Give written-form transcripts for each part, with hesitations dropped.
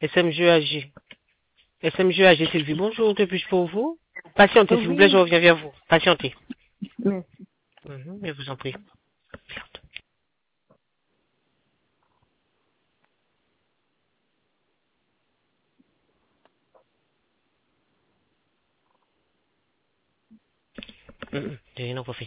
SMGAG. SMGAG, Sylvie, bonjour, que puis-je pour vous? Patientez, s'il vous plaît, je reviens vers vous. Patientez. Merci. Je vous en prie. J'ai rien fait.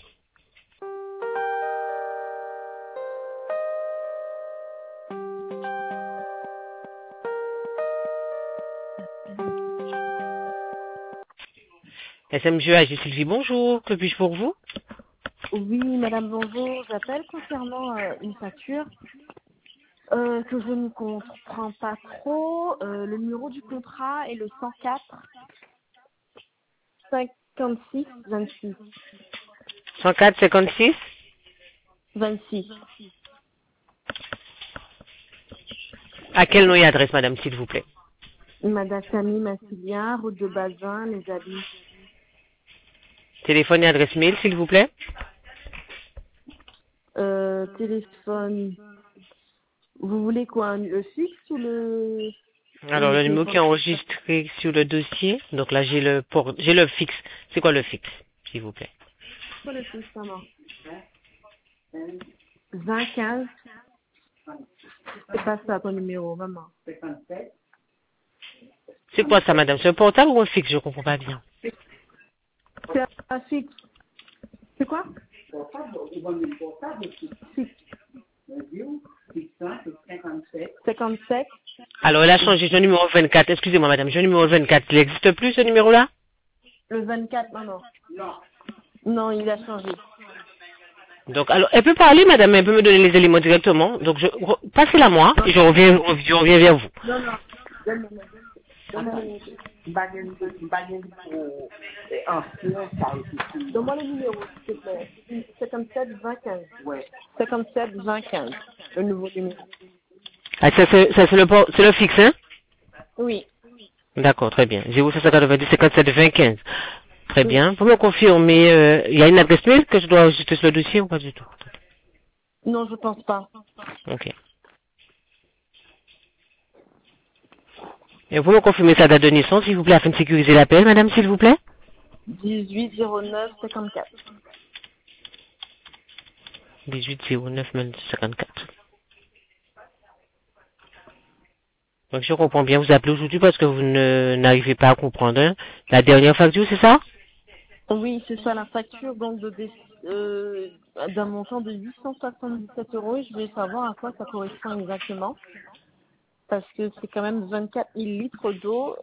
SMGAG, Sylvie, bonjour, que puis-je pour vous? Oui, madame, bonjour. J'appelle concernant une facture que je ne comprends pas trop. Le numéro du contrat est le 104 56 26. 104 56 26. À quel nom et adresse, madame, s'il vous plaît? Madame Camille Massilien, route de Bazin, Les Abis. Téléphone et adresse mail, s'il vous plaît? Téléphone. Vous voulez quoi, le fixe ou le... Alors, le numéro qui est enregistré sur le dossier. Donc là, j'ai le fixe. C'est quoi le fixe, s'il vous plaît? Quoi le fixe, maman? 20 15. C'est pas ça ton numéro, maman. C'est quoi ça, madame? C'est un portable ou un fixe? Je comprends pas bien. C'est un fixe. C'est quoi? Fixe. 57. Alors, elle a changé le numéro 24. Excusez-moi, madame. Le numéro 24, il n'existe plus, ce numéro-là? Le 24, non. Non, il a changé. Donc, alors, elle peut parler, madame, elle peut me donner les éléments directement. Donc, passez-la moi et je reviens vers vous. Non. Donne-moi le numéro, s'il te plaît. 57 20 15. Ouais. 57 20 15. Le nouveau numéro. Ah, c'est le fixe, hein? Oui. D'accord, très bien. 0590 57 20 15. Très bien. Vous me confirmez, il y a une adresse mail que je dois ajouter sur le dossier ou pas du tout? Non, je pense pas. Ok. Et vous me confirmez sa date de naissance, s'il vous plaît, afin de sécuriser l'appel, madame, s'il vous plaît? 18 09 54. 18 09 54. Donc, je comprends bien, vous appelez aujourd'hui parce que vous n'arrivez pas à comprendre, hein, la dernière facture, c'est ça? Oui, c'est ça, la facture donc d'un montant de 877 euros. Et je voulais savoir à quoi ça correspond exactement. Parce que c'est quand même 24 000 litres d'eau.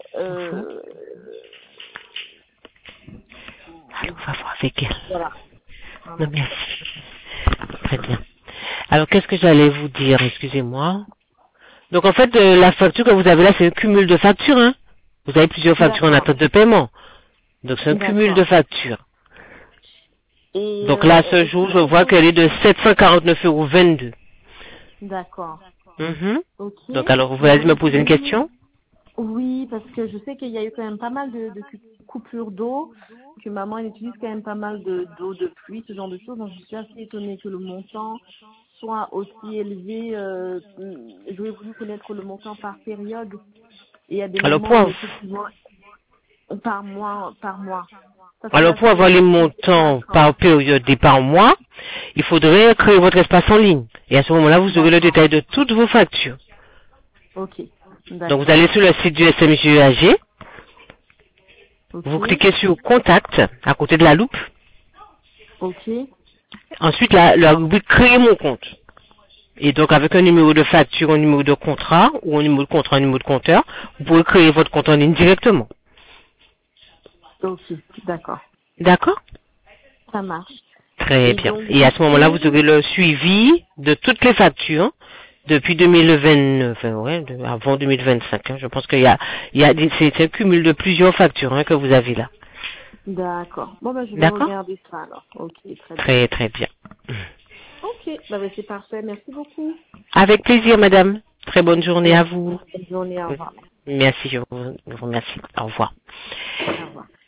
Allez, on va voir avec elle. Voilà. Non, merci. Très bien. Alors, qu'est-ce que j'allais vous dire? Excusez-moi. Donc, en fait, la facture que vous avez là, c'est un cumul de factures, hein? Vous avez plusieurs factures en attente de paiement. Donc, c'est un cumul de factures. Et donc là, ce jour, je vois qu'elle est de 749,22 €. D'accord. Okay. Donc, alors, vous allez me poser une question? Oui, parce que je sais qu'il y a eu quand même pas mal de coupures d'eau, que maman elle utilise quand même pas mal d'eau de pluie, ce genre de choses. Donc, je suis assez étonnée que le montant soit aussi élevé. J'aurais voulu connaître le montant par période. Et il y a des moments où effectivement, par mois. Alors, pour avoir les montants par période et par mois, il faudrait créer votre espace en ligne. Et à ce moment-là, vous aurez le détail de toutes vos factures. Ok. Donc, vous allez sur le site du SMGAG. Vous cliquez sur Contact, à côté de la loupe. Ok. Ensuite, la rubrique Créer mon compte. Et donc, avec un numéro de facture, un numéro de contrat, ou un numéro de contrat, un numéro de compteur, vous pouvez créer votre compte en ligne directement. Ok, d'accord. D'accord? Ça marche. Très bien. Et à ce moment-là, vous aurez le suivi de toutes les factures depuis 2029, avant 2025. Hein. Je pense qu'il c'est un cumul de plusieurs factures hein, que vous avez là. D'accord. Bon, ben, je vais regarder ça alors. Ok, très bien. Ok, c'est parfait. Merci beaucoup. Avec plaisir, madame. Très bonne journée à vous. Bonne journée, au revoir. Merci, je vous remercie. Au revoir. Au revoir.